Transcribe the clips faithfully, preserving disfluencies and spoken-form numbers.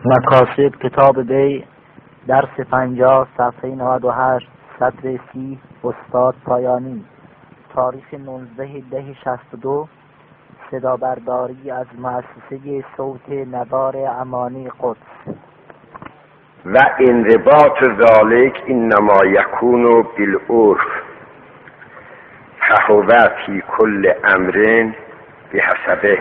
مکاسب کتاب بی درس پنجاه صفحه نود و هشت سطر سی استاد پایانی. تاریخ نوزده ده شصت و دو. صدا برداری از مؤسسه صوت نوار امانی قدس. و انضباط ذلك انما یکون بالعرف فهو فی کل امر بحسبه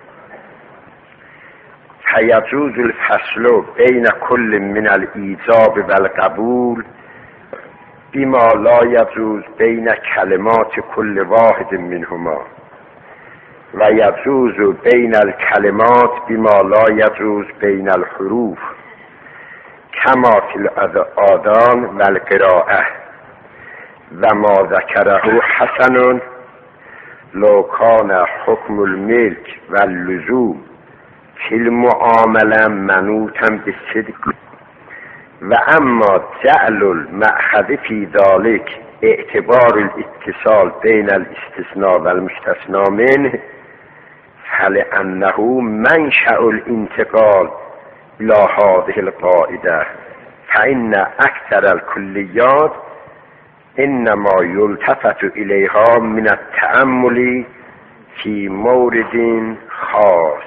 فیجوز الفصل بین کل من الایجاب و القبول بما لا یجوز بین کلمات کل واحد منهما و یجوز بین الکلمات بما لا یجوز بین الحروف کما فی الآذان و القراءه و ما ذکره حسن لو کان حکم الملک و اللزوم فی المعامله منوطا بالصدق و اما جعل المأخذ فی ذلك اعتبار الاتصال بین الاستثناء و المستثنى منه فلأنه منشأ الانتقال الى هذه القاعده فإن اکثر الکلیات انما یلتفت الیها من التأمل فی مورد خاص.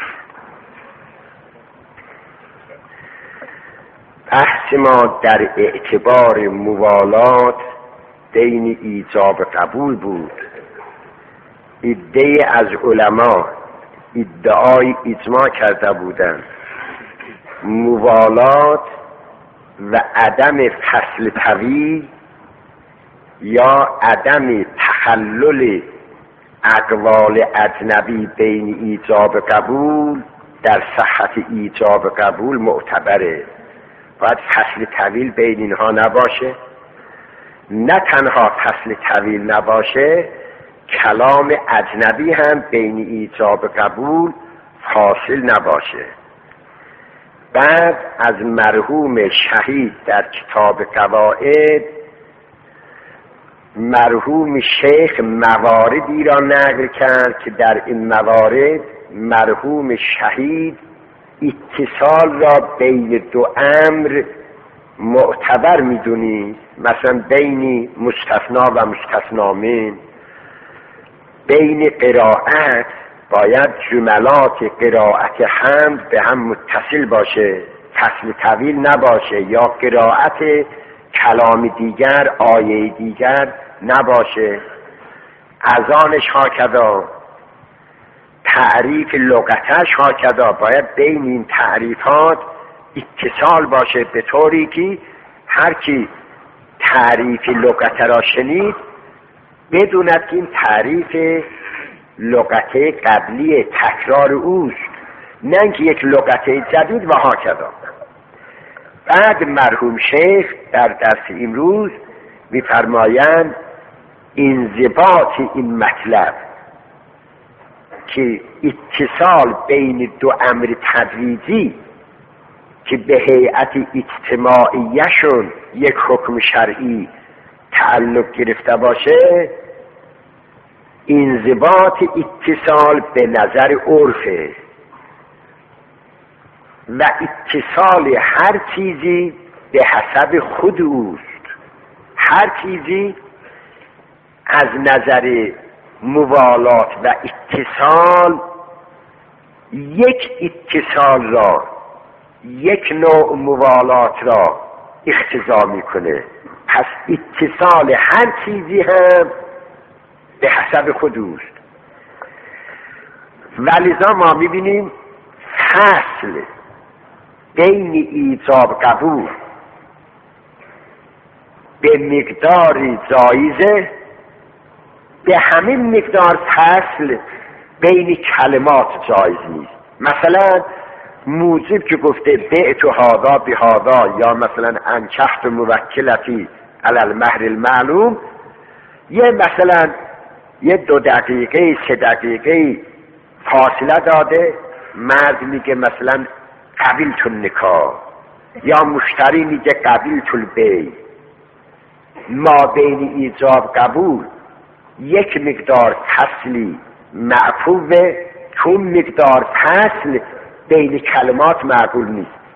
بحث ما در اعتبار موالات بین ایجاب قبول بود. عده از علما ادعای اجماع کرده بودند موالات و عدم فصل طویل یا عدم تخلل اقوال اجنبی بین ایجاب قبول در صحت ایجاب قبول معتبره. باید فصل طویل بین اینها نباشه. نه تنها فصل طویل نباشه، کلام اجنبی هم بین ایجاب قبول فاصل نباشه. بعد از مرحوم شهید در کتاب قواعد مرحوم شیخ مواردی را نقل کرد که در این موارد مرحوم شهید اتصال را بین دو امر معتبر میدونید. مثلا بین مستثنا و مستثنا من، بین قرائت باید جملات قرائت حمد به هم متصل باشه، فصل طویل نباشه، یا قرائت کلام دیگر آیه دیگر نباشه. اذانش هاکذا، تعریف لغتش هاکذا، باید بین این تعریفات اتصال باشه به طوری که هر کی تعریف لغت را شنید بدوند که این تعریف لغت قبلی تکرار اوست، نه اینکه یک لغت جدید و هاکذا. بعد مرحوم شیخ در درس امروز می‌فرمایند انضباط این مطلب که اتصال بین دو امر تدریجی که به هیئت اجتماعیشون یک حکم شرعی تعلق گرفته باشه، انضباط اتصال به نظر عرفه و اتصال هر چیزی به حسب خود اوست. هر چیزی از نظر موالات و اتصال یک اتصال را، یک نوع موالات را اقتضا میکنه. پس اتصال هر چیزی هم به حسب خود اوست. ولذا ما میبینیم فصل بین ایجاب قبول به مقدار جایزه، به همین مقدار فصل بین کلمات جایز نیست. مثلا موجب که گفته بعت هذا بهذا، یا مثلا انکحت موکلتی علی المهر المعلوم، یه مثلا یه دو دقیقه سه دقیقه فاصله داده، مرد میگه مثلا قبیلت النکاح، یا مشتری میگه قبیلت البیع. ما بین ایجاب قبول یک مقدار فصلی معفوه، چون مقدار فصل بین کلمات معقول نیست.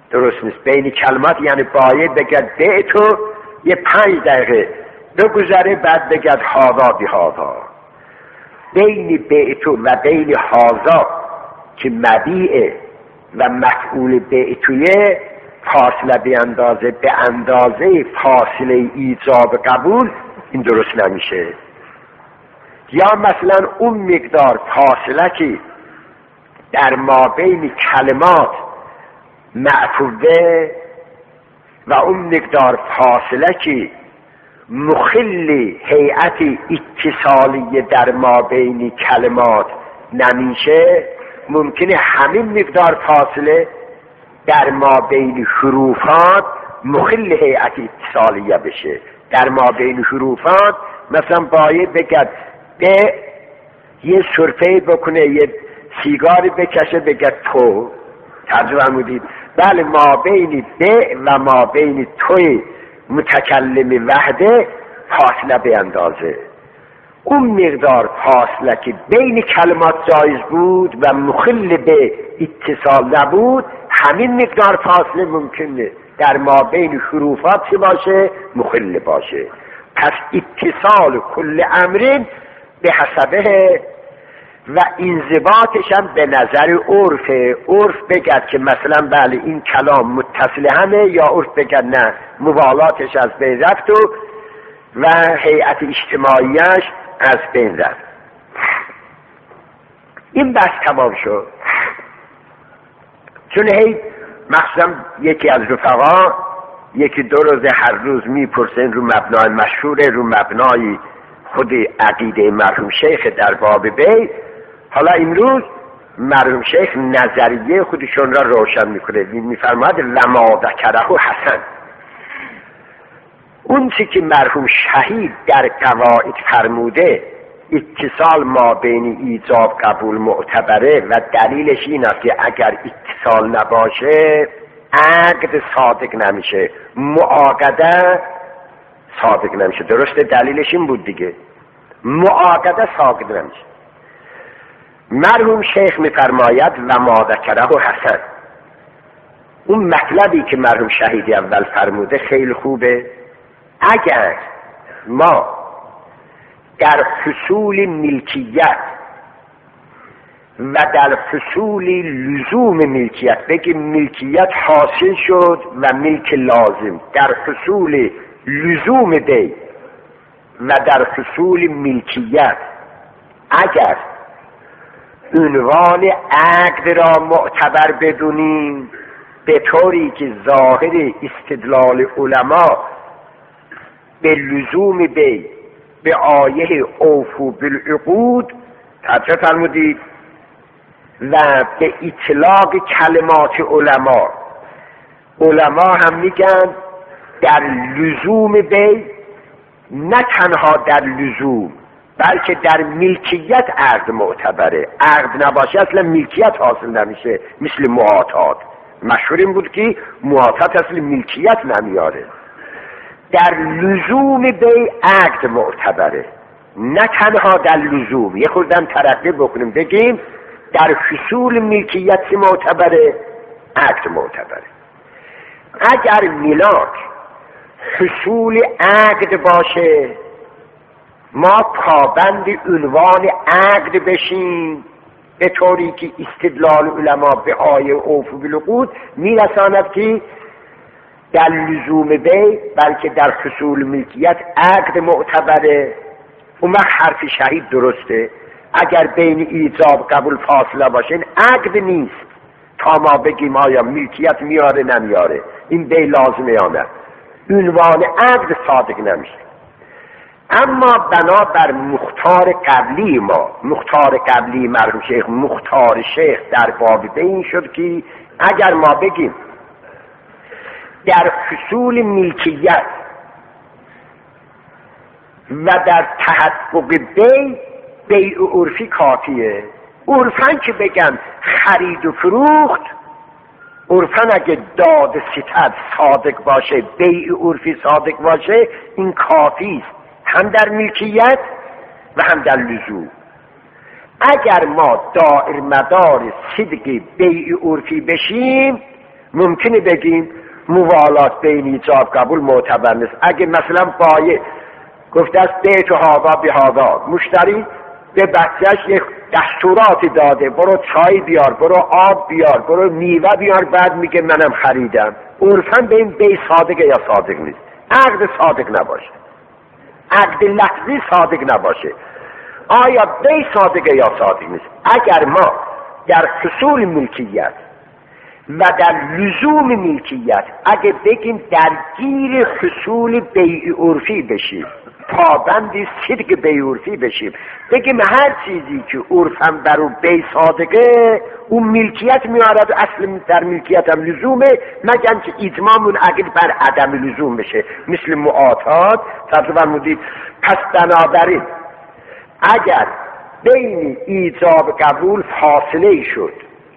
درست نیست. بین کلمات یعنی باید بگد بیعتو، یه پنج دقیقه بگذره بعد بگد هاذا بی هاذا. بین بیعتو و بین هاذا که مبیعه و مفعول بیعتویه فاصله به اندازه به اندازه فاصله ایجاب قبول، این درست نمیشه. یا مثلا اون مقدار فاصله که در مابین کلمات معفوه و اون مقدار فاصله که مخل هیئت اتصالی در مابین کلمات نمیشه، ممکنه همین مقدار فاصله در مابین حروفات مخل هیئت اتصالیه بشه. در مابین حروفات مثلا باید بگد به یه سرفه بکنه، یه سیگاری بکشه بگد تو، ترجمه فرمودید بله ما بین به و ما بین توی متکلم وحده فاصله به اندازه. اون مقدار فاصله که بین کلمات جایز بود و مخل به اتصال نبود، همین مقدار فاصله ممکنه در ما بین حروفات چه باشه؟ مخل باشه. پس اتصال کل امرین به حسبه و انضباطش هم به نظر عرف. عرف بگد که مثلا بله این کلام متصل همه، یا عرف بگد نه موالاتش از بین رفت و و هیئت اجتماعیش از بین رفت. این بحث تمام شد. چون هی مخصوصا یکی از رفقا یکی دو روز هر روز میپرسن رو مبنای مشهور، رو مبنای خود عقیده مرحوم شیخ در باب بیت. حالا امروز مرحوم شیخ نظریه خودشون را روشن میکنه، میفرماید لما ذکره حسن. اون چی که مرحوم شهید در قواعد فرموده اتصال ما بین ایجاب قبول معتبره و دلیلش این است که اگر اتصال نباشه عقد صادق نمیشه، معاقده صادق نمیشه. درسته؟ دلیلش این بود دیگه، معاقده صادق نمیشه. مرحوم شیخ میفرماید و ما ذکره حسن. اون مطلبی که مرحوم شهیدی اول فرموده خیلی خوبه. اگر ما در فصول ملکیت و در فصول لزوم ملکیت بگیم ملکیت حاصل شد و ملک لازم، در فصول لزوم دی و در فصول ملکیت اگر عنوان عقد را معتبر بدونیم به طوری که ظاهر استدلال علما به لزوم بی به آیه اوفو بالعقود ترجمه فرمودید و به اطلاق کلمات علما، علما هم میگن در لزوم بی نه تنها در لزوم بلکه در ملکیت عقد معتبره. عقد نباشه اصلا ملکیت حاصل نمیشه، مثل معاطات. مشهور این بود که معاطات اصلا ملکیت نمیاره. در لزوم بی عقد معتبره، نه تنها در لزوم. یه خوردم ترقی بکنیم بگیم در فصول ملکیت معتبره، عقد معتبره. اگر ملاک فصول عقد باشه ما پابند عنوان عقد بشیم به طوری که استدلال علما به آیه اوفو بالعقود میرساند که در لزوم بی بلکه در فصول ملکیت عقد معتبره. اون وقت حرف شهید درسته. اگر بین ایجاب قبول فاصله باشه این عقد نیست تا ما بگیم آیا ملکیت میاره نمیاره، این بی لازمه یا نه، عنوان عقد صادق نمیشه. اما بنابر مختار قبلی ما، مختار قبلی مرحوم شیخ، مختار شیخ در باب بین شد که اگر ما بگیم در فصول ملکیت و در تحقق بی بیع عرفی کافیه. عرفن که بگن خرید و فروخت، عرفن اگه داد ستد صادق باشه، بیع عرفی صادق باشه، این کافی است هم در ملکیت و هم در لزوم. اگر ما دائر مدار صدق بیع عرفی بشیم ممکنه بگیم موالات بین ایجاب قبول معتبر نیست. اگه مثلا بایع گفته است بیت و هادا بی هادا، مشتری به بچهش یک دستوراتی داده، برو چای بیار، برو آب بیار، برو میوه بیار، بعد میگه منم خریدم، عرفاً به این بی صادقه یا صادق نیست؟ عقد صادق نباشه، عقد لفظی صادق نباشه. آیا بی صادقه یا صادق نیست؟ اگر ما در حصول ملکیت و در لزوم ملکیت اگه بگیم درگیر حصول بیع عرفی بشیم، پابند صدق بیع عرفی بشیم، بگیم هر چیزی که عرفاً بر اون بیع صادقه اون ملکیت میارد و اصل در ملکیت هم لزومه، مگر که اجماعمون عقد بر عدم لزوم بشه، مثل معاطات. تقریبا مدید پس بنابراین اگر بین ایجاب قبول فاصله شد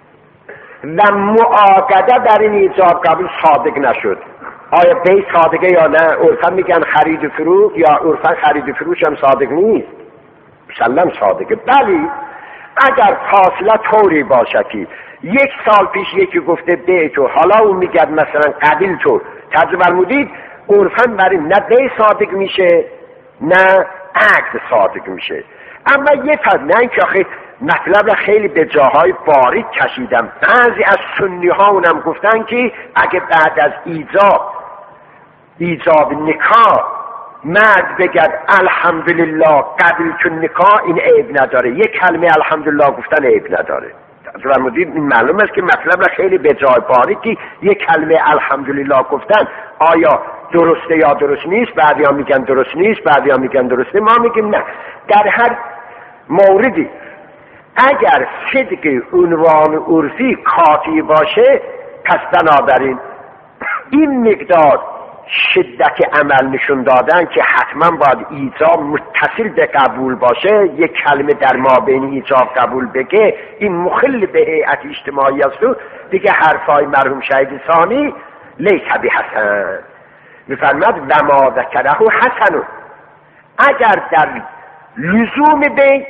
و معاقده در این ایجاب قبول صادق نشد، آیا بی صادقه یا نه؟ عرفا میگن خرید و فروش، یا عرفا خرید و فروش هم صادق نیست؟ مسلم صادقه. بلی اگر فاصله طوری باشه که یک سال پیش یکی گفته بی تو، حالا اون میگه مثلا قبیل تو، تجربه فرمودید عرفا برای نه بی صادق میشه نه عقد صادق میشه. اما یه فرق، نه اینکه آخه مطلب خیلی به جاهای باریک کشیدم، بعضی از سنی ها اونم گفتن که اگه بعد از ایجاب ایجاب نکاح مرد بگد الحمدلله قبل تو نکاح، این عیب نداره، یک کلمه الحمدلله گفتن عیب نداره. فرمودید این معلوم است که مطلب خیلی به جای باریکی، یک کلمه الحمدلله گفتن آیا درسته یا درست نیست؟ بعضی ها میگن درست نیست، بعضی ها میگن درسته، ما میگیم نه. در هر موردی اگر صدق عنوان عرفی کافی باشه، پس بنابراین این مقدار شدت عمل نشون دادن که حتما باید ایجاب متصل به قبول باشه، یک کلمه در ما بین ایجاب قبول بگه، این مخل به هیئت اجتماعی است و دیگه حرفای مرحوم شهید ثانی لیس بحسن. میفرماد و ما ذکره حسن. اگر در لزوم بین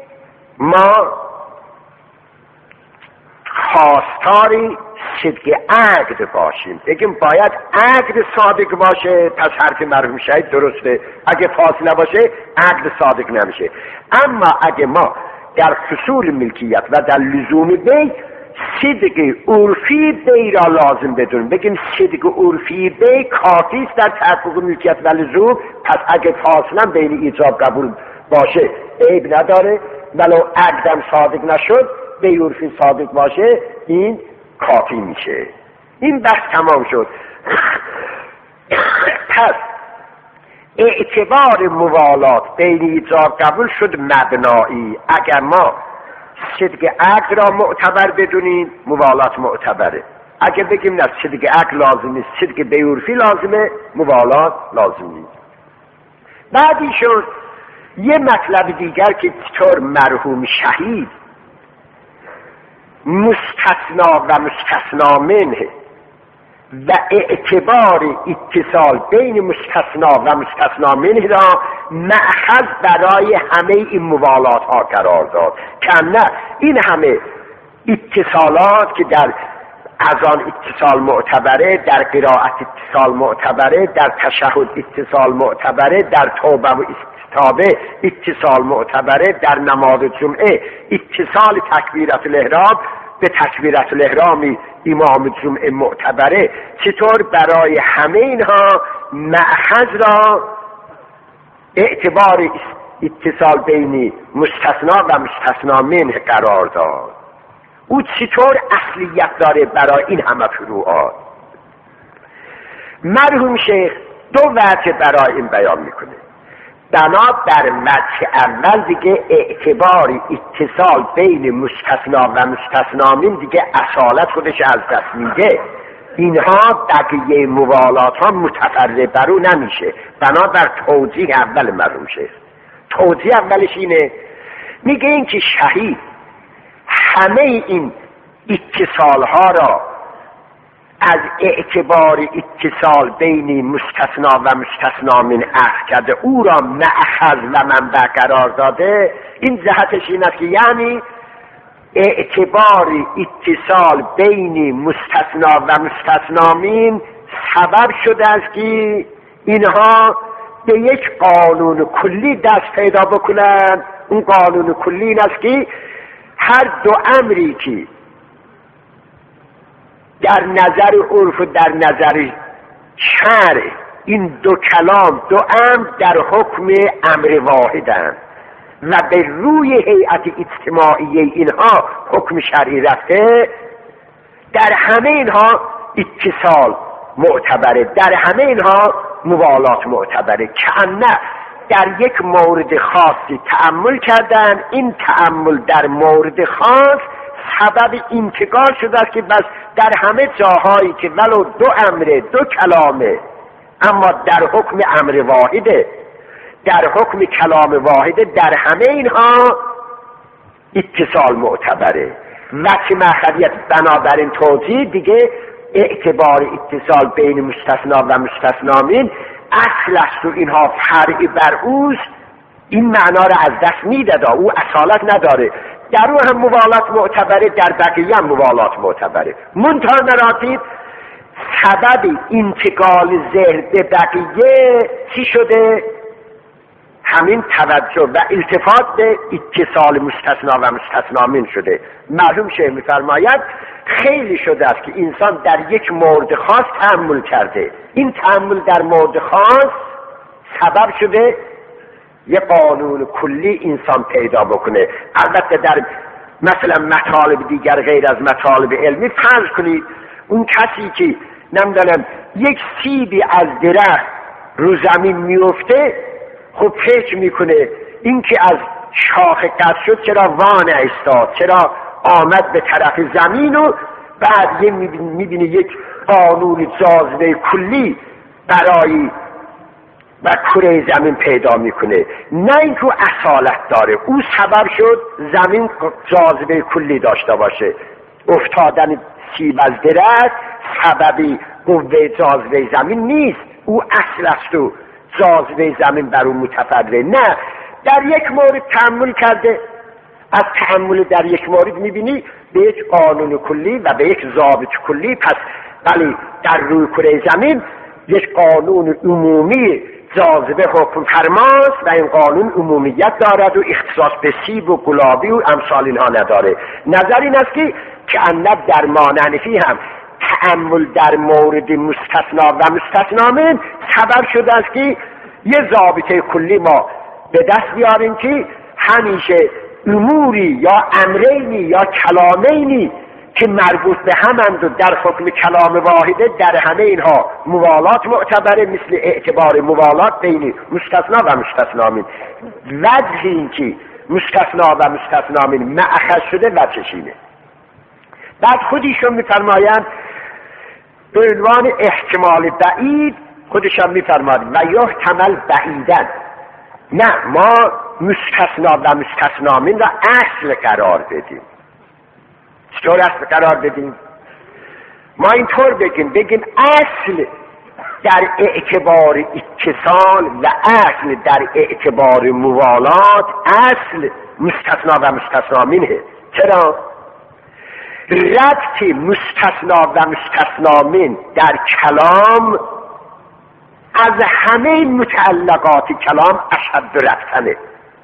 ما خواستاری صدق عقد باشیم، بگیم باید عقد صادق باشه، پس حرف مرحوم شهید درسته، اگه فاصله باشه عقد صادق نمیشه. اما اگه ما در حصول ملکیت و در لزوم بی صدق عرفی بی را لازم بدونیم، بگیم صدق عرفی بی کافی است در تحقق ملکیت و لزوم، پس اگه فاصله بین ایجاب قبول باشه عیب نداره، ولو عقدم صادق نشد بی عرفی صادق باشه این کافی میشه. این بحث تمام شد. پس اعتبار موالات بین ایجاب قبول شد مبنایی. اگر ما صدق عقد را معتبر بدونیم موالات معتبره، اگر بگیم نه صدق عقد لازم نیست، صدق بی عرفی لازمه، موالات لازم نیست. بعدی شد یه مطلب دیگر که چطور مرحوم شهید مستثنا و مستثنا منه و اعتبار اتصال بین مستثنا و مستثنا منه را مأخذ برای همه این موالات ها قرار داد که نه این همه اتصالات که در اذان اتصال معتبره، در قرائت اتصال معتبره، در تشهد اتصال معتبره، در توبه و استتابه اتصال معتبره، در نماز جمعه اتصال تکبیرت الاحرام به تکبیرت الاحرام امام جمعه معتبره، چطور برای همه اینها مأخذ را اعتبار اتصال بین مستثنا و مستثنا منه قرار داد؟ او چطور اصلیت داره برای این همه فروعات؟ مرحوم شیخ دو وجه برای این بیان میکنه. بنا بر وجه اول دیگه اعتبار اتصال بین مستثنا و مستثنا من دیگه اصالت خودش از دست میده، اینها بقیه موالات ها متفرع برو نمیشه. بنا بر توضیح اول مرحوم شیخ، توضیح اولش اینه، میگه این که شهید همه این اتصال ها را از اعتبار اتصال بین مستثنا و مستثنا من اخذ کرده، او را مأخذ و منبع قرار داده. این جهتش این است که یعنی اعتبار اتصال بین مستثنا و مستثنامین سبب شده است که اینها به یک قانون کلی دست پیدا بکنند. اون قانون کلی این است که هر دو امری که در نظر عرف و در نظر شرع این دو کلام دو امر در حکم امر واحدند و به روی هیئت اجتماعی اینها حکم شرعی رفته، در همه اینها اتصال معتبره، در همه اینها موالات معتبره. کأنه در یک مورد خاصی تأمل کردن، این تأمل در مورد خاص سبب انتقال شده است که بس در همه جاهایی که ولو دو امره دو کلامه اما در حکم امر واحده، در حکم کلام واحده، در همه اینها اتصال معتبره. وقتی مأخذیت بنابراین توضیح دیگه اعتبار اتصال بین مستثنا و مستثنامین اصل است و اینها فرعی بر اوست، این معنا را از دست میداده، او اصالت نداره. در او هم موالات معتبره، در بقیه هم موالات معتبره. منتها مراتب سبب انتقال ذهن به بقیه چی شده؟ همین توجه و التفات به اتصال مستثنا و مستثنامین شده. معلوم شیخ می‌فرماید خیلی شده است که انسان در یک مورد خاص تأمل کرده، این تأمل در مورد خاص سبب شده یک قانون کلی انسان پیدا بکنه. البته در مثلا مطالب دیگر غیر از مطالب علمی، فرض کنید اون کسی که نمیدونم یک سیبی از درخت رو زمین میفته، خب فکر میکنه این که از شاخ قطع شد چرا وانه استاد، چرا آمد به طرف زمین، و بعد یه میبینه یک قانون جاذبه کلی برای و کره زمین پیدا میکنه. نه اینکه اصالت داره، او سبب شد زمین جاذبه کلی داشته باشه. افتادن سیب از درخت سببی قوه جاذبه زمین نیست، او اصل است و جاذبه زمین بر اون متفرع. نه، در یک مورد تأمل کرده، از تأمل در یک مورد میبینی به یک قانون کلی و به یک ضابط کلی، پس ولی در روی کره زمین یک قانون عمومی جاذبه حکم فرماست و این قانون عمومیت دارد و اختصاص به سیب و گلابی و امثال اینها نداره. نظر این است که کأنه در مانعنفی هم تأمل در مورد مستثنا و مستثنامین سبب شده است که یه ضابطه کلی ما به دست بیاریم که همیشه اموری یا امرینی یا کلامینی که مربوط به همند و در حکم کلام واحده، در همه اینها موالات معتبره، مثل اعتبار موالات بین مستثنا و مستثنامین. وجه این که مستثنا و مستثنامین مأخذ شده وجهش اینه. بعد خودشون میفرمایند به عنوان احتمال بعید، خودشون میفرمایند و یحتمل بعیدن، نه ما مستثنا و مستثنامین را اصل قرار بدیم. چطور اصل قرار بدیم؟ ما اینطور بگیم بگیم اصل در اعتبار اتصال و اصل در اعتبار موالات اصل مستثنا و مستثنامینه. چرا؟ ربط مستثنا و مستثنامین در کلام از همه متعلقات کلام اشد ربطنه.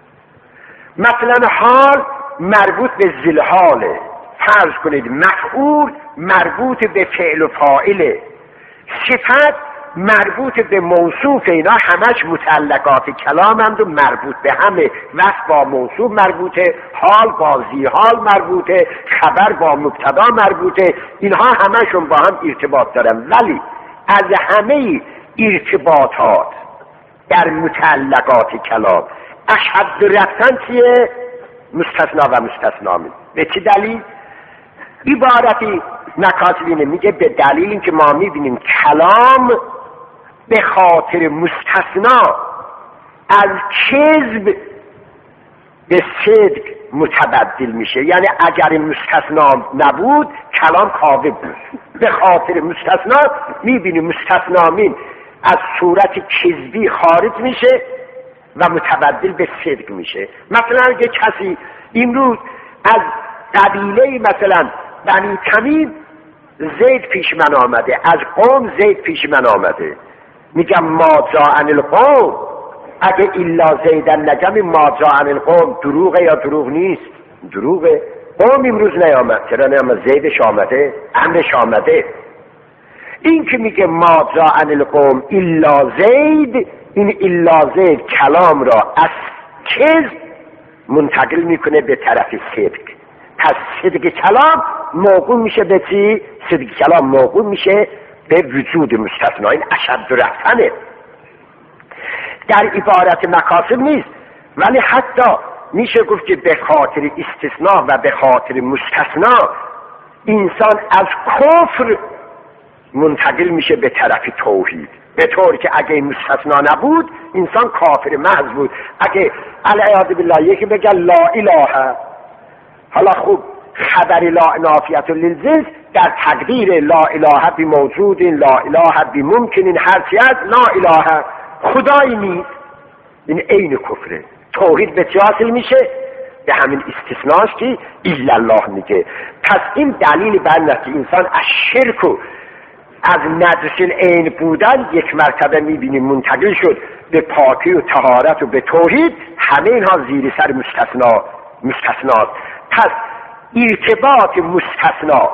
مثلا حال مربوط به ذیل حاله، فرض کنید مفعول مربوط به فعل و فاعله، صفت مربوط به موصوف، اینا همش متعلقات کلامند و مربوط به همه. وصف با موصوف مربوطه، حال با ذی حال مربوطه، خبر با مبتدا مربوطه، اینها همشون با هم ارتباط دارن. ولی از همه ارتباطات در متعلقات کلام اشد ربطن چیه؟ مستثنا و مستثنامین. به چه دلیل؟ عبارتی نکاتبینه میگه به دلیل اینکه ما میبینیم کلام به خاطر مستثنا از کذب به صدق متبدل میشه. یعنی اگر این مستثنا نبود کلام کاذب بود. به خاطر مستثنا میبینیم مستثنامین از صورت کذبی خارج میشه و متبدل به صدق میشه. مثلا اگه کسی امروز از قبیله مثلا بنی تمیم زید پیش من آمده، از قوم زید پیش من آمده، میگم ما جاءن القوم، اگه الا زیدن نگم ما جاءن القوم دروغه یا دروغ نیست؟ دروغه. قوم امروز نیامد، چرا نیامد؟ زیدش آمده، امرش آمده. این که میگه ما جاءن القوم الا زید، این الا زید کلام را از کذب منتقل میکنه به طرف صدق. پس صدق کلام موقوع میشه به چی؟ صدق کلام موقوع میشه به وجود مستثنا. این اشد رفتنه، در عبارت مکاسب نیست، ولی حتی میشه گفت که به خاطر استثناء و به خاطر مستثنا انسان از کفر منتقل میشه به طرف توحید، به طوری که اگه مستثنا نبود انسان کافر محض بود. اگه العیاذ بالله یکی بگه لا اله، حالا خوب خبر لا نافیت للجنس در تقدیر لا اله بموجود، لا اله بممکن، هرچی از لا اله خدایی نیست، این عین کفره. توحید به چی حاصل میشه؟ به همین استثناش که الا الله میگه. پس این دلیل بر اینه که انسان از شرک و از نجس العین بودن یک مرتبه میبینیم منتقل شد به پاکی و طهارت و به توحید. همه اینها زیر سر مستثنا مستثناست. پس ارتباط مستثنا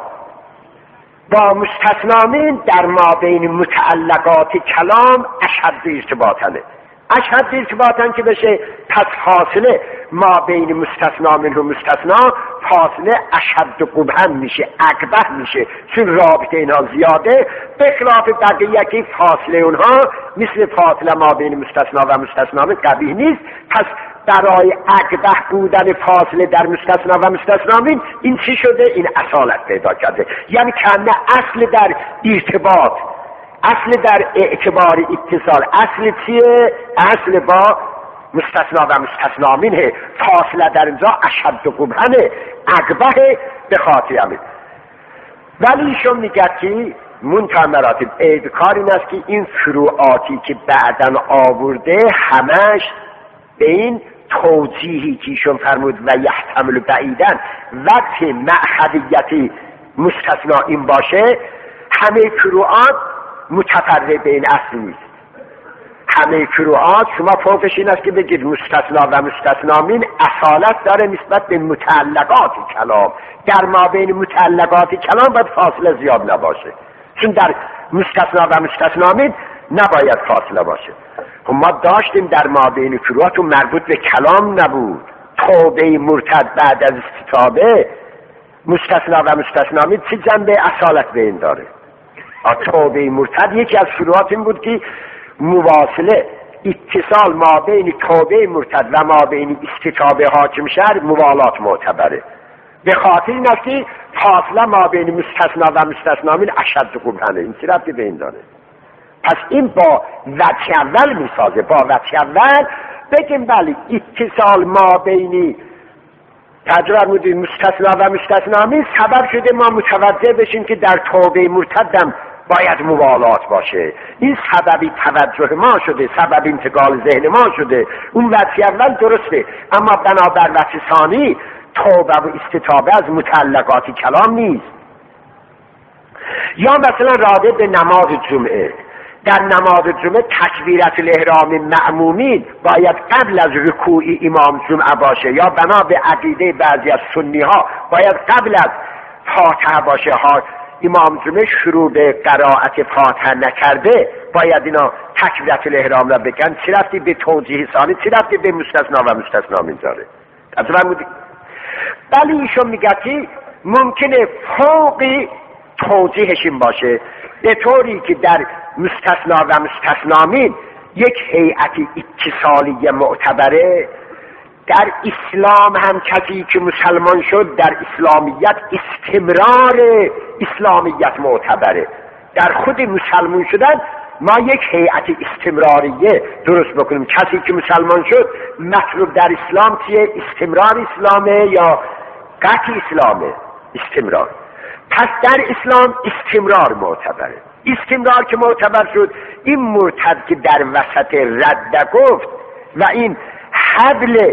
با مستثنامین در ما بین متعلقات کلام اشد ارتباطنه. اشد ارتباطن که بشه، پس فاصله ما بین مستثنا منه و مستثنا فاصله اشد قبحن میشه، اقبح میشه، چون رابطه اینها زیاده. به خلاف بقیه که فاصله اونها مثل فاصله ما بین مستثنا و مستثنا من قبیح نیست. پس برای اقبح بودن فاصله در مستثنا و مستثنا من این چی شده؟ این اصالت پیدا کرده. یعنی کنه اصل در ارتباط، اصل در اعتبار اتصال، اصل چیه؟ اصل با مستثنا و مستثنا منه. فاصله در اینجا اشد و قبحنه، اقبحه، به خاطر همین. ولی ایشون میگه که منتها مراتب عیب کار این است که این فروعاتی که بعداً آورده همش به این توجیهی که ایشون فرمود و یحتمل بعیدن وقت معهدیتی مستثنا این باشه، همه فروعات متفرع به این اصل نیست. همه فروعات شما فوقش این است که بگید مستثنا و مستثنا من اصالت داره نسبت به متعلقات کلام. در ما بین متعلقات کلام باید فاصله زیاد نباشه، چون در مستثنا و مستثنا من نباید فاصله باشه. خب ما داشتیم در ما بین فروعات و مربوط به کلام نبود. توبه مرتد بعد از استتابه مستثنا و مستثنا من چه جنبه اصالت به این داره؟ توبه مرتد یکی از فروعات این بود که مواصله اتصال ما بین توبه مرتد و ما بین استتابه حاکم شهر موالات معتبره. به خاطر این است که فاصله ما بین مستثنا و مستثنا من اشد قبحنه. این چی ربطی به این داره؟ پس این با وجه اول میسازه. با وجه اول بگیم بله اتصال ما بینی تجربه مودی مستثنا و مستثنا من سبب شده ما متوجه بشیم که در توبه مرتدم باید موالات باشه. این سببی توجه ما شده، سبب انتقال ذهن ما شده. اون وجه اول درسته، اما بنابر وجه ثانی توبه و استتابه از متعلقات کلام نیست. یا مثلا راجع به نماز جمعه، در نماز جمعه تکبیرت الاحرام مأمومین باید قبل از رکوع امام جمعه باشه، یا بنا به عقیده بعضی از سنی ها باید قبل از فاتحه باشه. ها امام جمعه شروع به قرائت فاتحه نکرده، باید اینا تکبیرت الاحرام را بگن. چی رفتی به توجیه ثانی، چی رفتی به مستثنا و مستثنا میذاره؟ از فرمودی. ولی ایشون میگه که ممکنه فوقی توجیهش این باشه، به طوری که در مستثنا و مستثنا من یک هیئت اتصالی معتبره. در اسلام هم کسی که مسلمان شد در اسلامیت استمرار اسلامیت معتبره. در خود مسلمان شدن ما یک هیئت استمراریه درست بکنیم. کسی که مسلمان شد مطلوب در اسلام چیه؟ استمرار اسلامه یا قطع اسلامه؟ استمرار. پس در اسلام استمرار معتبره. استمرار که معتبر شد، این مرتد که در وسط رد گفت و این حبل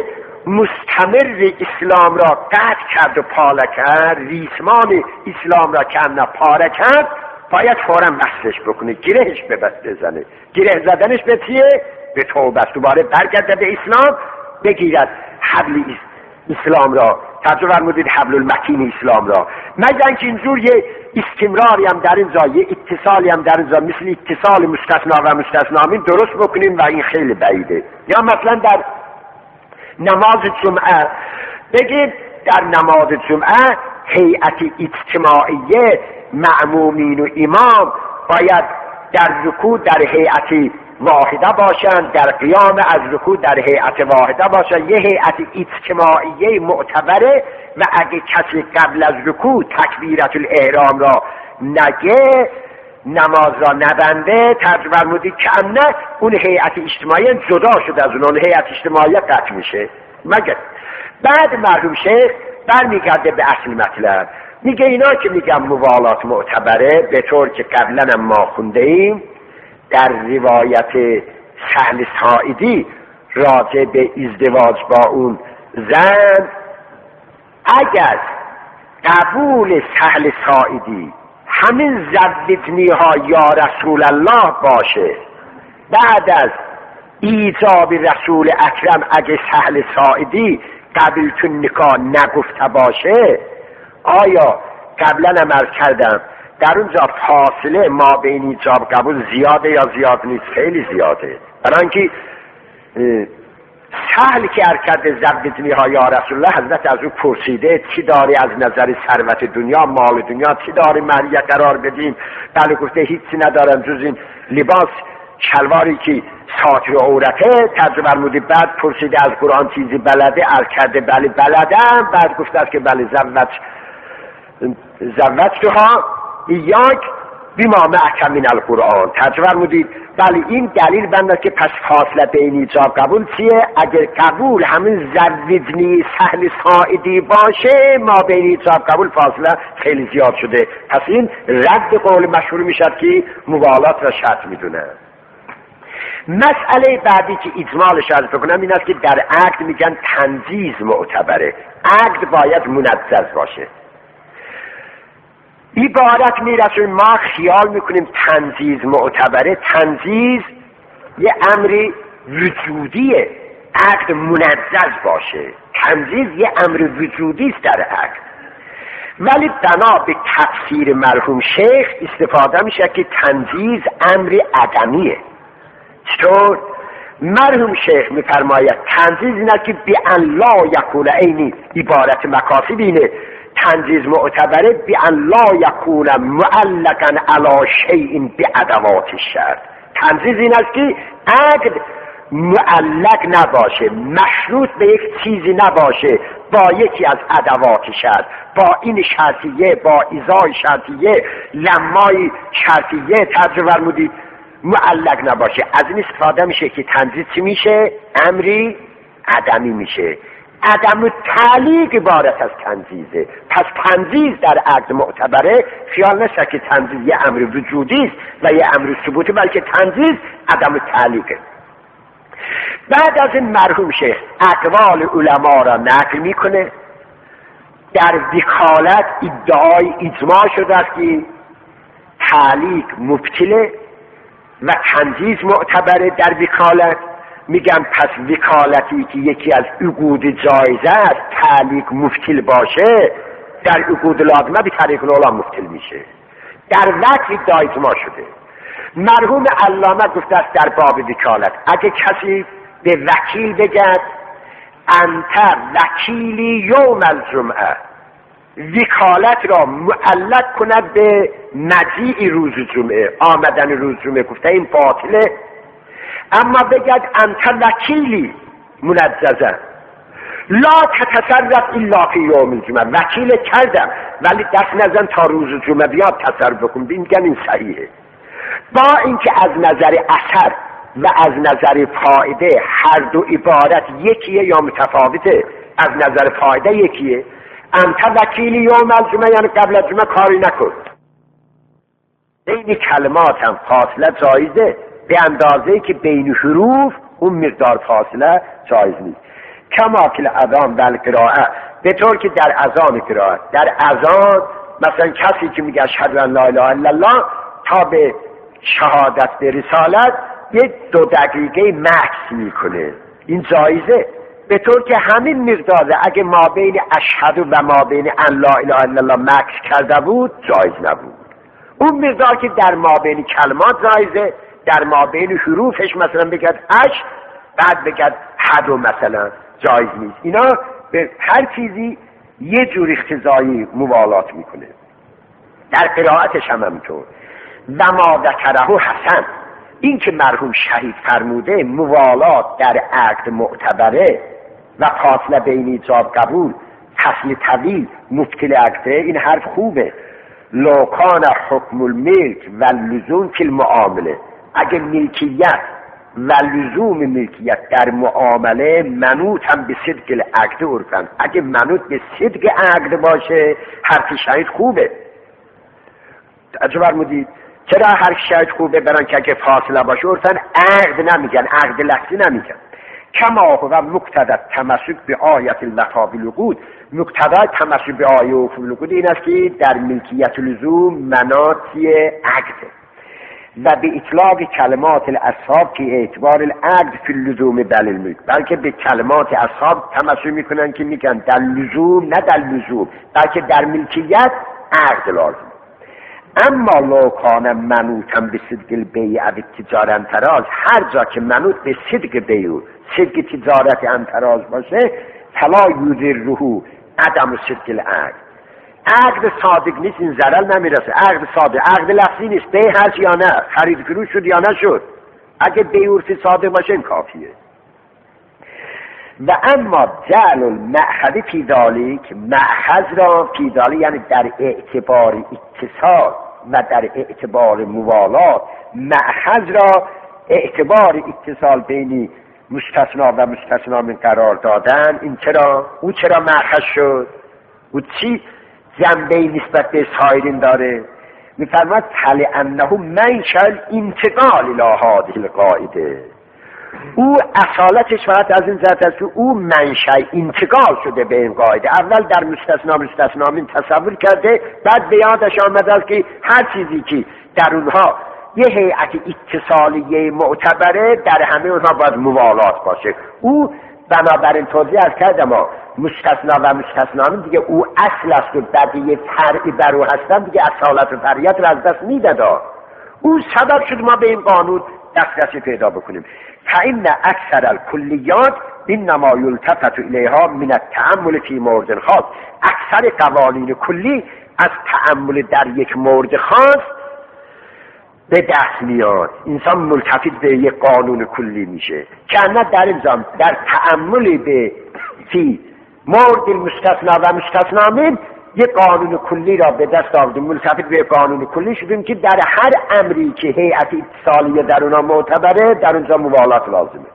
مستمر اسلام را قطع کرد و پاره کرد، ریسمان اسلام را کنه پاره کرد، باید فوراً بستش بکنه، گرهش به بست بزنه. گره زدنش به چیه؟ به توبه است. دوباره برگرده به اسلام، بگیرد حبل اسلام را، ترجمه فرمودید حبل المتین اسلام را. مگر اینکه اینجور یه استمراری هم در این جا، یه اتصالی هم در این جا مثل اتصال مستثنا و مستثنامین درست بکنیم و این خیلی بعیده. یا مثلا در نماز جمعه بگید در نماز جمعه هیئت اجتماعیه مأمومین و امام باید در رکوع در هیئت واحده باشند، در قیام از رکوع در هیئت واحده باشند. یه هیئت اجتماعیه معتبره و اگه کسی قبل از رکوع تکبیرت الاحرام را نگه، نماز را نبنده، ترجمه فرمودید که نه اون هیئت اجتماعی جدا شده از اون هیئت اجتماعی قطع میشه. مگر بعد مرحوم شیخ برمیگرده به اصل مطلب، میگه اینا که میگم موالات معتبره به طور که قبلا ما خونده ایم در روایت سهل ساعدی راجع به ازدواج با اون زن، اگر قبول سهل ساعدی همین زوجنی ها یا رسول الله باشه، بعد از ایجاب رسول اکرم اگه سهل ساعدی قبلتون نکاح نگفته باشه، آیا قبلا عمل کردم در اونجا فاصله ما بین ایجاب قبول زیاده یا زیاد نیست؟ خیلی زیاده. برای اینکه سهل که حرکت زوجنی ها یا رسول الله، حضرت از او پرسیده چی داری از نظر ثروت دنیا، مال دنیا چی داری مهریه قرار بدیم؟ بله گفته هیچی ندارم جز این لباس شلواری که ساتر عورته. ترجمه فرمودی بعد پرسیده از قرآن چیزی بلده؟ عرض کرده بله بلدم. بعد گفته است که بله زوج زوجتها یک بما معک من القرآن. ترجمه فرمودید بله این دلیل بنده که پس فاصله بین ایجاب قبول چیه؟ اگر قبول همین زوجنی سهل ساعدی باشه، ما بین ایجاب قبول فاصله خیلی زیاد شده، پس این رد قول مشهور میشد که موالات را شرط میدونه. مسئله بعدی که اجمالش عرض بکنم این است که در عقد میگن تنجیز معتبره. عقد باید منجز باشه. عبارت میرسون ما خیال میکنیم تنجیز معتبره. تنجیز یه امری وجودیه، عقد منجز باشه. تنجیز یه امر وجودی است در عقد، ولی بنا به تفسیر مرحوم شیخ استفاده میشه که تنجیز امر عدمیه. چطور؟ مرحوم شیخ میفرماید تنجیز اینه که بی ان لا یکون عینی، عبارت مقاصد اینه تنجیز معتبره بی ان لا یکون معلقا علی شیء بادوات الشرع. تنجیز این است که عقد معلق نباشه، مشروط به یک چیزی نباشه با یکی از ادوات شرع، با این شرطیه، با ایزای شرطیه، لمای شرطیه، ترجمه فرمودید معلق نباشه. از این استفاده میشه که تنجیز چی میشه؟ امری عدمی میشه. عدم تعلیق عبارت از تنجیزه. پس تنجیز در عقد معتبره. خیال نشه که تنجیز یه امر وجودی است و یه امر ثبوتی، بلکه تنجیز عدم تعلیقه. بعد از این مرحوم شیخ اقوال علما را نقل میکنه. در وکالت ادعای اجماع شده است که تعلیق مبطله و تنجیز معتبره در وکالت. میگم پس وکالتی که یکی از عقود جایزه است تعلیق مبطل باشه، در عقود لازمه به طریق الاولی مبطل میشه. در وقت ادعای اجماع شده. مرحوم علامه گفته است در باب وکالت اگه کسی به وکیل بگد انت وکیلی یوم الجمعه، وکالت را معلق کند به مجیء روز جمعه، آمدن روز جمعه، گفته این باطله. اما بگد انت وکیلی منجزه لا تتصرف الا فی یوم الجمعه، وکیل کردم ولی دست نزن تا روز جمعه بیاد تصرف بکن. میگن این صحیحه. با اینکه از نظر اثر و از نظر فایده هر دو عبارت یکیه یا متفاوته. از نظر فایده یکیه. انت وکیلی یوم الجمعه یعنی قبل از جمعه کاری نکن. بین کلمات هم فاصله جایزه به اندازه که بین حروف اون مقدار فاصله جایز نیست. کما که الاذان در قرائه، به طور که در اذان قرائت، در اذان مثلا کسی که میگه اشهد ان لا اله الا الله تا به شهادت به رسالت یک دو دقیقه مکث میکنه، این جایزه. به طور که همین مقداره اگه ما بین اشهد و ما بین ان لا اله الا الله مکث کرده بود جایز نبود. اون مقدار که در ما بین کلمات جایزه، در ما بین حروفش مثلا بگد اش بعد بگد حد و مثلا جایز نیست. اینا به هر چیزی یه جور اختزایی موالات میکنه. در قرائتش هم همینطور. و ما ذکره حسن، این که مرحوم شهید فرموده موالات در عقد معتبره و فاصله بین ایجاب قبول فصل طویل مبطل عقده، این حرف خوبه. لو کان حکم الملک و لزوم فی المعامله، اگه ملکیت و لزوم ملکیت در معامله منوط هم به صدق العقد عرفن، اگه منوط به صدق عقد باشه حرف شهید خوبه. توجه فرمودید؟ چرا حرف شهید خوبه؟ برای که اگه فاصله باشه عرفن عقد نمیگن، عقد لفظی نمیگن. کما هو مقتضی تمسک به آیت الوفا بالعقود، مقتضای تمسک به آیه وفا بالعقود این است که در ملکیت لزوم مناطی عقد و به اطلاق کلمات الاصحاب که اعتبار العقد فی اللزوم بل الملک، بلکه به کلمات اصحاب تمسک میکنن که میگن در لزوم نه در لزوم، بلکه در ملکیت عقد لازم. اما لو کان منوطا به صدق البیع و تجارت انتراز، هر جا که منوط به صدق بیع صدق تجارت انتراز باشه فلا یضره عدم صدق العقد. عقد صادق نیست این ضرر نمیرسه. عقد صادق، عقد لفظی نیست، بیع هست یا نه، خرید فروش شد یا نشد، اگه بیع عرفی صادق باشه این کافیه. و اما جعل المأخذ فی ذلک، مأخذ را فی ذلک یعنی در اعتبار اتصال و در اعتبار موالات، مأخذ را اعتبار اتصال بینی مستثنا و مستثنا من قرار دادن، این چرا؟ او چرا مأخذ شد؟ او چی جنبه نسبت به سایرین داره؟ میفرماد فل انه منشأ انتقال الی هذه القاعده، او اصالتش فقط از این جهت است که او منشأ انتقال شده به این قاعده. اول در مستثنا مستثنا من تصور کرده، بعد به یادش آمده است که هر چیزی که در اونها یه هیئت اتصالیه معتبره در همه اونها باید موالات باشه. او بنابراین توضیح از کردم ما مستثنا و مستثنا دیگه او اصل است و بدیه فرعی بر او هستن دیگه اصالت و فرعیت رو از دست میدادا. او سبب شد ما به این قانون دسترسی پیدا بکنیم. فإن اکثر الکلیات انما یلتفت الیها من التأمل فی مورد خاص، اکثر قوانین کلی از تأمل در یک مورد خاص به دست میاد. انسان ملتفت به یک قانون کلی میشه که نه در انجام در تأمل به فی مورد مستثنا و مستثنا من یک قانون کلی را به دست آوردیم، ملتفت به قانون کلی شدیم که در هر امری که هیئت اتصالیه در اونا معتبره در اونجا موالات لازمه.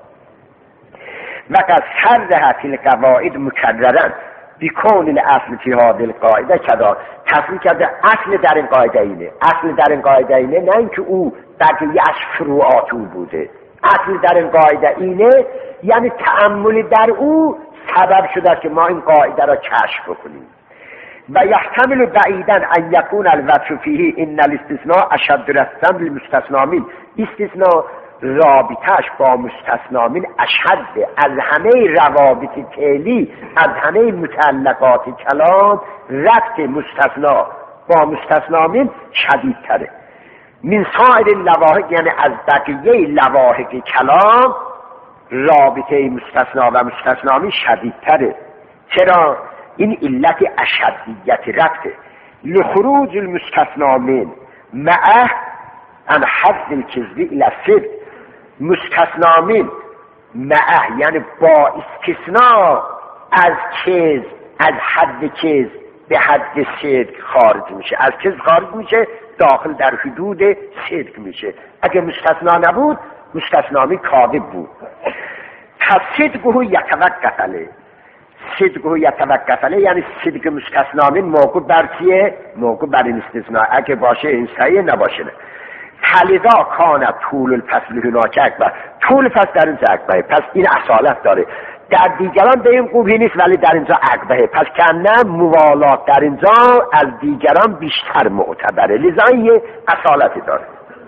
وقت سرده فی القواعد مکررن بیکون الاصل فی هذه القاعده کذا، تصریح کرده اصل در این قاعده اینه، اصل در این قاعده اینه، نه اینکه او بقیه از فروعات او بوده. اصل در این قاعده اینه یعنی تأمل در او سبب شده که ما این قاعده را کشف بکنیم. و یحتمل بعیدا ان یکون الوجه فیه ان الاستثناء اشد رسما للمستثنا منه، استثناء رابطش با مستثنا من اشد، از همه روابط فعلی، از همه متعلقات کلام ربط مستثنا با مستثنا من شدیدتره. من سایر لواحق یعنی از بقیه لواحق کلام رابطه مستثنا و مستثنا من شدیدتره. چرا؟ این علت اشدیت ربطه. لخروج المستثنا من معه ان حد الکذب الى الصدق، مستثنا من معه یعنی با استثناء از کذب، از حد کذب به حد صدق خارج میشه، از کذب خارج میشه داخل در حدود صدق میشه. اگه مستثنا نبود مستثنا من کاذب بود. پس صدقه یتوقف علیه، صدقه یتوقف علیه یعنی صدق مستثنا من موقوف بر چیه؟ موقوف بر این استثناء، اگه باشه این صحیح نباشه نه. فلذا کان طول الفصل هناک اکبر، طول فصل در اینجا اکبره. پس این اصالت داره در دیگران به این خوبی نیست ولی در اینجا عقبه، پس کنه موالات در اینجا از دیگران بیشتر معتبره، لذا این یه اصالتی داره.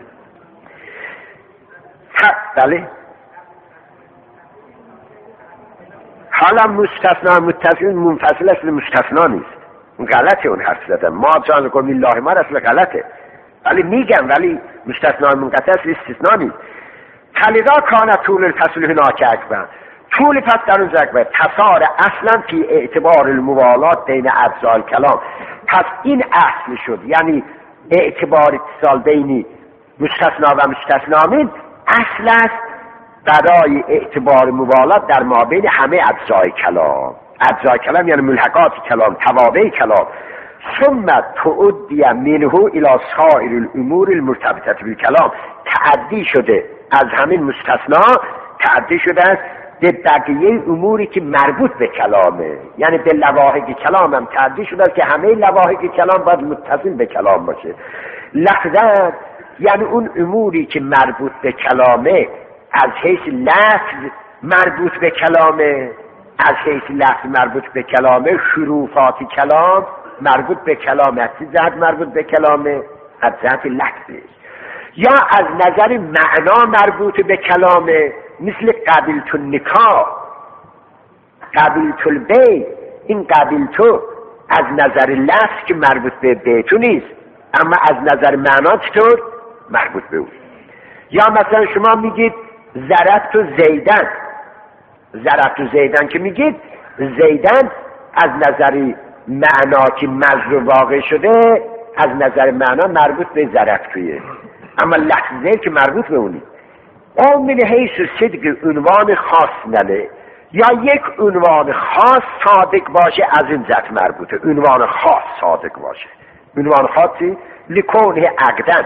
بله حالا مستثنا متصل منفصل اصل مستثنا نیست، غلطه اون حرف زدن، ما جان کن الله ما اصل غلطه، ولی میگم ولی مستثنا منقطع اصل استثنا نیست. فلذا کان طول الفصل هناک اکبر، طول پس در اون اکبر تصار اصلا فی اعتبار الموالات بین اجزاء الکلام، پس این اصل شد، یعنی اعتبار اتصال بین مستثنا و مستثنا من اصل است برای اعتبار موالات در مابین همه اجزای کلام. اجزای کلام یعنی ملحقات کلام، توابع کلام. ثم تعدی منه الى سایر الامور المرتبطه بالکلام، تعدی شده از همین مستثنا، تعدی شده است به بقیه اموری که مربوط به کلامه، یعنی به لواحق کلام هم تعدی شده است که همه لواحق کلام باید متصل به کلام باشه. لفظاً یعنی اون اموری که مربوط به کلامه از حیث لفظ مربوط به کلامه، از حیث لفظ مربوط به کلامه، شروفات کلام مربوط به کلامه، از چه جهت مربوط به کلامه؟ از جهت لفظش. یا از نظر معنا مربوط به کلامه، مثل قبیلت النکاح، قبیلت البیع، این قبیلتو از نظر لفظ که مربوط به بیتو نیست، اما از نظر معنا چطور؟ مربوط به اون. یا مثلا شما میگید ضربت و زیدن، ضربت و زیدن که میگید زیدن از نظر معنا که مجرور واقع شده، از نظر معنا مربوط به ضربتویه، اما لفظ زید که مربوط به اونی. او من حیث صدق عنوان خاص نله، یا یک عنوان خاص صادق باشه از این جهت مربوطه، عنوان خاص صادق باشه. عنوان خاصی لکونه عقدن،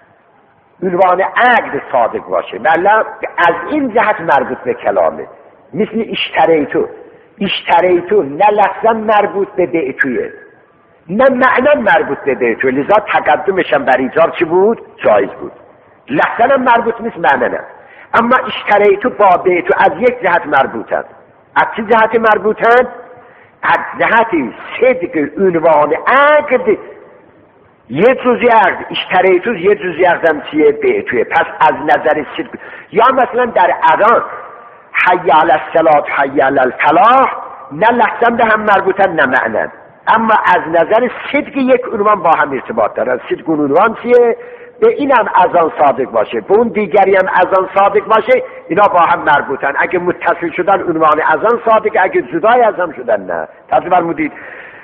عنوان عقد صادق باشه، بله از این جهت مربوط به کلامه. مثل اشتریتو، اشتریتو نه لفظا مربوط به بیعتویه نه معنا مربوط به بیعتو، لذا تقدمش هم بر ایجار چی بود؟ جایز بود. لفظا هم مربوط نیست، معنا نه. اما اشتریتو با بیعتو از یک جهت مربوطن. از چه جهت مربوطن؟ از جهت صدق عنوان عقد، یه جزئی عقد اشتریتو، یه جزئی عقد هم چیه؟ بیعتویه. پس از نظر صدق، یا مثلا در اذان حی علی الصلاة حی علی الفلاح، نه لفظا به هم مربوطن نه معنا، اما از نظر صدق یک عنوان با هم ارتباط دارن. صدق عنوان چیه؟ به این هم اذان صادق باشه، به اون دیگری هم اذان صادق باشه، اینا با هم مربوطن. اگه متصل شدن عنوان اذان صادق، اگه جدای از هم شدن نه. توجه فرمودید؟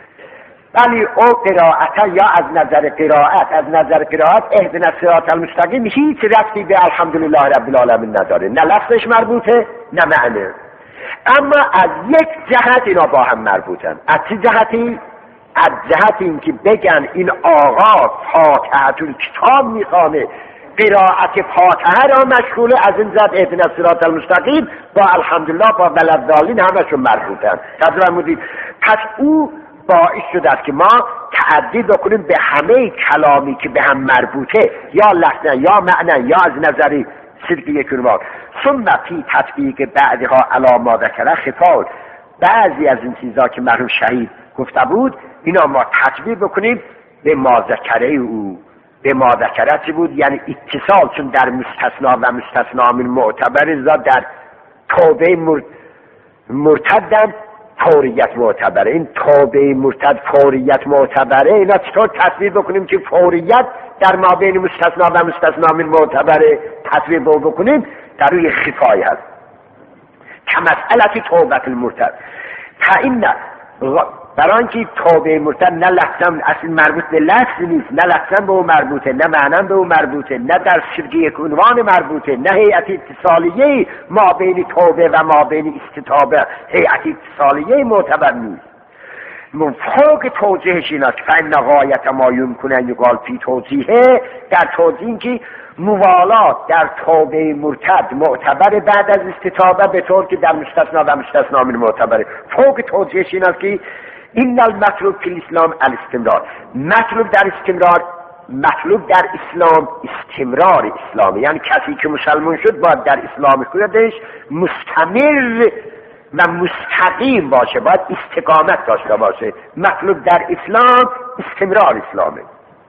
ولی او قرائت، یا از نظر قرائت، از نظر قرائت اهدنا الصراط المستقیم هیچ ربطی به الحمدلله رب العالمین نداره، نه لفظش مربوطه نه معنی. اما از یک جهت اینا با هم مربوطن. از چه جهتی؟ از جهت این که بگن این آقا فاتحه کتاب میخوانه، قرائت فاتحه را مشغوله، از این جهت اهدنا الصراط المستقیم با الحمدلله با ولدالین همشون مربوطن. توجه فرمودید؟ پس او باعث شده است که ما تعدی بکنیم به همه کلامی که به هم مربوطه، یا لفظا یا معنا یا از نظر صدق یک عنوان. ثم فی تطبیق بعضها علی ما ذکر خفاء، بعضی از این چیزا که مرحوم شهید گفته بود اینا ما تطبیق بکنیم به ما ذکره او. به ما ذکره چی بود؟ یعنی اتصال، چون در مستثنا و مستثنا من معتبر زاد در توبه مر... مرتدن فوریت معتبره. این توبه مرتد فوریت معتبره، اینا چطور تطبیق بکنیم که فوریت در ما بین مستثنا و مستثنا من معتبره تطبیق بکنیم؟ در روی خفای هست که مسئله توبت المرتد. تا این نه برای اینکه توبه مرتد نه لفظا اصلا مربوط به لفظ نیست، نه لفظا به او مربوطه، نه معنا به او مربوطه، نه در صدق یک عنوان مربوطه، نه هیئت اتصالیه ما بین توبه و ما بین استتابه هیئت اتصالیه معتبر نیست. من فوق توجیهش این است فإن غایت ما یمکن ان یقال فی توجیهه، در توجیه که موالات در توبه مرتد معتبر بعد از استتابه به طور که در مستثنا و مستثنا من معتبره. فوق توجیهش این است که این المطلوب فی الاسلام الاستمرار، مطلوب در استمرار، مطلوب در اسلام استمرار اسلامی، یعنی کسی که مسلمان شد باید در اسلام خودش مستمر و مستقیم باشه، باید استقامت داشته باشه. مطلوب در اسلام استمرار اسلامه.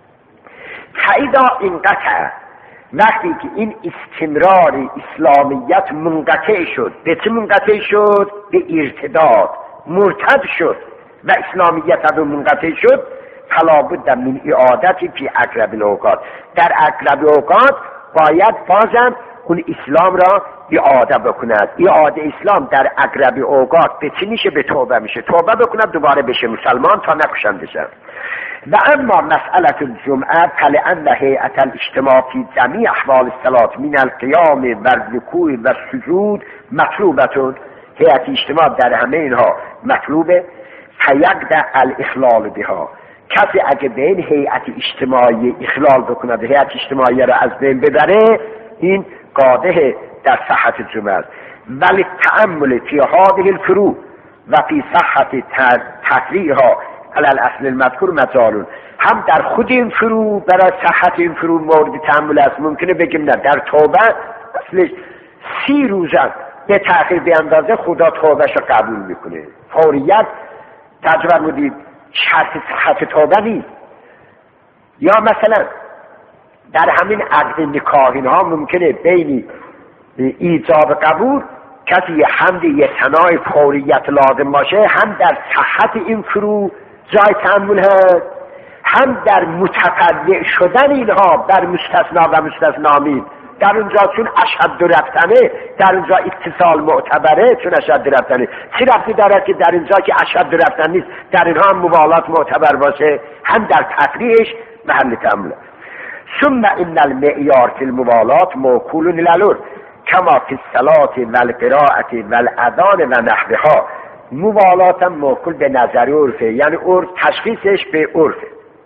فاذا انقطع، وقتی که این استمرار اسلامیت منقطع شد، به چه منقطع شد؟ به ارتداد، مرتد شد و اسلامیت رو منقطع شد، فلا بد من اعادتی فی اقرب الاوقات، در اقرب اوقات باید بازم اون اسلام را اعاده بکند. اعاده اسلام در اقرب اوقات به چی میشه؟ به توبه میشه. توبه بکند دوباره بشه مسلمان تا نکشندشن. و اما مسئله الجمعه فلان هیئت الاجتماع فی جمیع احوال الصلاه من القیام و الرکوع و السجود مطلوبتون، هیئت اجتماع در همه اینها مطلوبه. فیقطع الاخلال بها، کسی اگه به این هیئت اجتماعی اخلال بکند، هیئت اجتماعی را از بین ببره، این قادح در صحت جمعه است. ولی تأمل فی هذه الفروع و فی صحت تفریعها علی الاصل المذکور مجال، هم در خود این فروع برای صحت این فروع مورد تأمل است. ممکنه بگیم نه در توبه اصلش سی روزه به تأخیر بیاندازه خدا توبهش رو قبول میکنه. فوریت تجربه بودید شرط صحت توبه نیست. یا مثلا در همین عقد نکاح اینها ممکنه بین ایجاب قبول کسی حمد یه ثنای فوریت لازم باشه، هم در صحت این فروع جای تأمل هست، هم در متفرع شدن اینها بر مستثنا و مستثنامین. در اونجا چون اشهد رفتنه، در اونجا اتصال معتبره چون اشهد رفتنه. چی رفتی داره که در اینجا که اشهد رفتن نیست در اینها هم موالات معتبر باشه؟ هم در تفریعش محل تأمل. ثم ان المعیار فی الموالات موکول للعرف کما فی الصلاة و القراءة و الاذان و نحوها. موالات هم موکول به نظر عرفه، یعنی عرف تشخیصش به عرفه.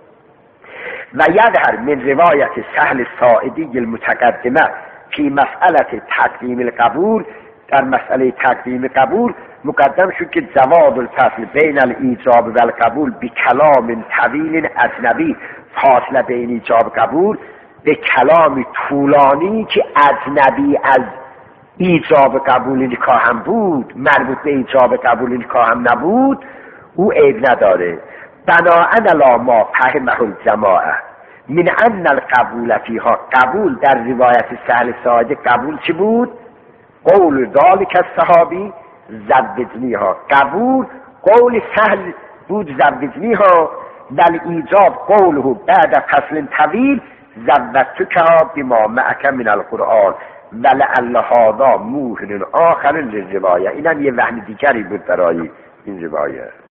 و یظهر من روایت سهل الساعدی المتقدمه فی مسئله تقدیم القبول، در مسئله تقدیم قبول مقدم شد که جواز الفصل بین الایجاب و القبول بکلام طویل اجنبی، فاصله بین ایجاب قبول به کلام طولانی که اجنبی از ایجاب قبول نکاح هم بود، مربوط به ایجاب قبول نکاح هم نبود، او عیب نداره. بناءً علی ما فهمه الجماعه من ان القبول فیها، قبول در روایت سهل ساعدی قبول چی بود؟ قول ذالک الصحابی زوجنیها، قبول قول سهل بود زوجنیها، بل ایجاب قوله بعد فصل طویل زوجتکها بما معک من القرآن ولعل هذا موهن آخر للروایه. اینم یه وهن دیگری بود برای این روایه.